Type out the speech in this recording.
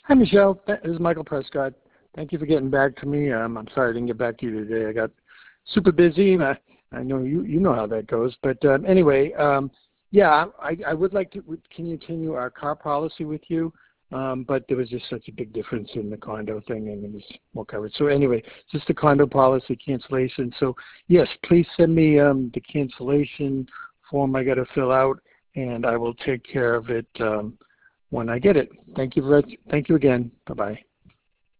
Hi, Michelle. This is Michael Prescott. Thank you for getting back to me. I'm sorry I didn't get back to you today. I got super busy. I know you know how that goes. But anyway, yeah, I would like to continue our car policy with you, but there was just such a big difference in the condo thing, and it was more covered. So anyway, just the condo policy cancellation. So yes, please send me the cancellation form I got to fill out, and I will take care of it when I get it. Thank you again. Bye-bye.